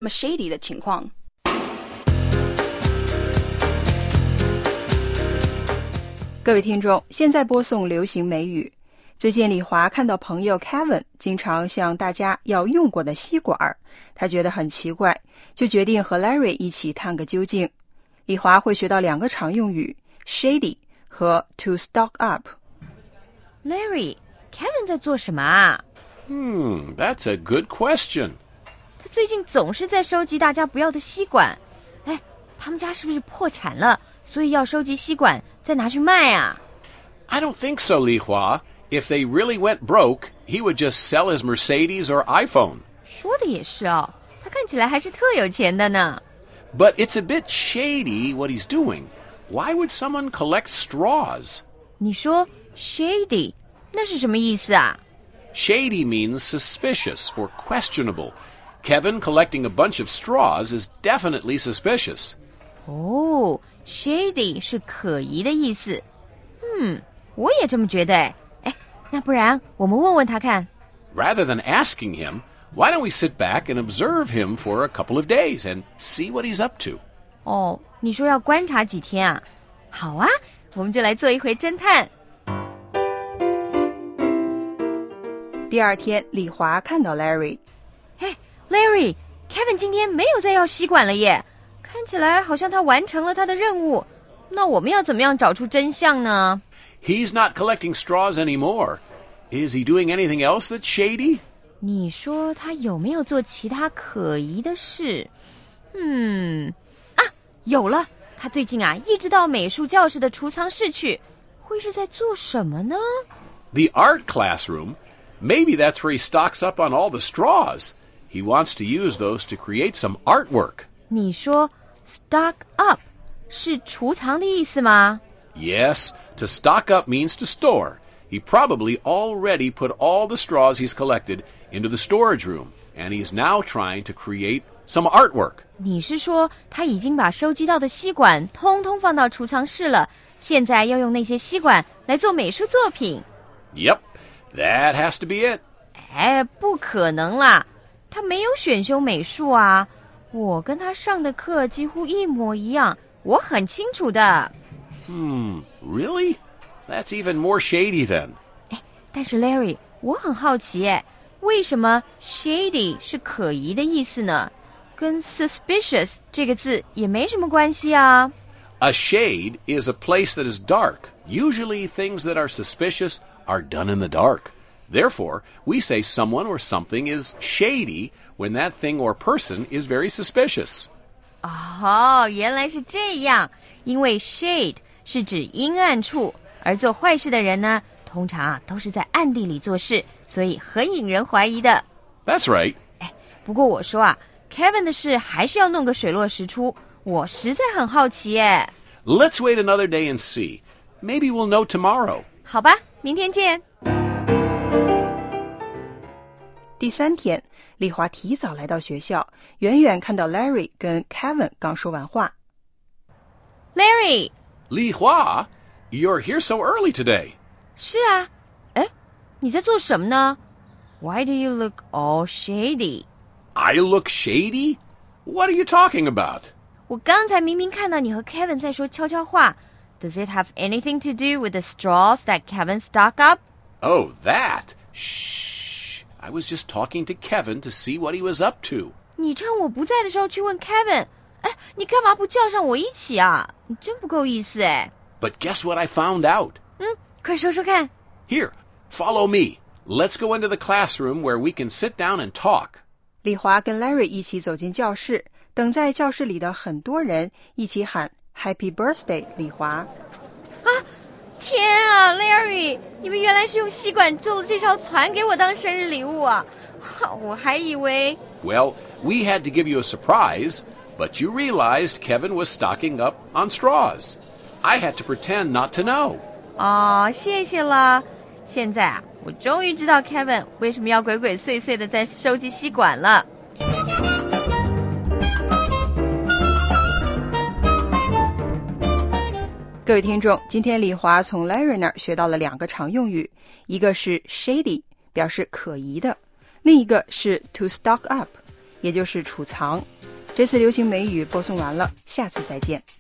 么 shady 的情况。 各位听众，现在播送流行美语。最近李华看到朋友 Kevin 经常向大家要用过的吸管，他觉得很奇怪，就决定和 Larry 一起探个究竟。李华会学到2个常用语 shady 和 to stock up。 Larry, Kevin 在做什么啊 ？That's a good question. 他最近总是在收集大家不要的吸管。哎，他们家是不是破产了，所以要收集吸管再拿去卖啊？ I don't think so, Li Hua.If they really went broke, he would just sell his Mercedes or iPhone. 说的也是哦，他看起来还是特有钱的呢。 But it's a bit shady what he's doing. Why would someone collect straws? 你说 shady, 那是什么意思啊？ Shady means suspicious or questionable. Kevin collecting a bunch of straws is definitely suspicious. 哦， shady 是可疑的意思。我也这么觉得哎。那不然我们问问他看。 Rather than asking him, why don't we sit back and observe him for a couple of days and see what he's up to? 哦，你说要观察几天啊？好啊，我们就来做一回侦探。 第2天，李华看到 Larry。 嘿 Larry, Kevin 今天没有再要吸管了耶，看起来好像他完成了他的任务。那我们要怎么样找出真相呢？ He's not collecting straws anymore. Is he doing anything else that's shady? 你说他有没有做其他可疑的事？有了，他最近一直到美术教室的储藏室去，会是在做什么呢？ The art classroom? Maybe that's where he stocks up on all the straws. He wants to use those to create some artwork. 你说 stock up 是储藏的意思吗？ Yes, to stock up means to store. He probably already put all the straws he's collected into the storage room, and he's now trying to create some artwork. 你是说他已经把收集到的吸管通通放到储藏室了，现在要用那些吸管来做美术作品？ Yep, that has to be it. 不可能啦，他没有选修美术啊，我跟他上的课几乎一模一样，我很清楚的。 Really? That's even more shady then. 但是 Larry, 我很好奇为什么 shady 是可疑的意思呢？跟 suspicious 这个字也没什么关系啊。 A shade is a place that is dark. Usually things that are suspicious are done in the dark. Therefore, we say someone or something is shady when that thing or person is very suspicious. 原来是这样，因为 shade 是指阴暗处，而做坏事的人呢，通常都是在暗地里做事，所以很引人怀疑的。 That's right. 不过我说Kevin 的事还是要弄个水落石出，我实在很好奇 Let's wait another day and see. Maybe we'll know tomorrow. 好吧，明天见。 第3天，丽华提早来到学校，远远看到 Larry 跟 Kevin 刚说完话。 Larry! Li Hua, you're here so early today. 是啊，你在做什么呢？ Why do you look all shady? I look shady? What are you talking about? 我刚才明明看到你和 Kevin 在说悄悄话。Does it have anything to do with the straws that Kevin stock up? Oh, that? Shh. I was just talking to Kevin to see what he was up to. 你趁我不在的时候去问 Kevin，你干嘛不叫上我一起啊？你真不够意思 But guess what I found out? 快说说看。 Here, follow me. Let's go into the classroom where we can sit down and talk. 李华跟 Larry 一起走进教室，等在教室里的很多人一起喊 Happy Birthday 李华。 天啊 Larry， 你们原来是用吸管做了这条船给我当生日礼物啊！我还以为 Well, we had to give you a surprise, but you realized Kevin was stocking up on straws. I had to pretend not to know. 谢谢了。现在我终于知道 Kevin 为什么要鬼鬼祟祟的在收集吸管了。 各位听众，今天李华从 Larry 那儿学到了2个常用语，一个是 shady 表示可疑的，另一个是 to stock up 也就是储藏。这次流行美语播送完了，下次再见。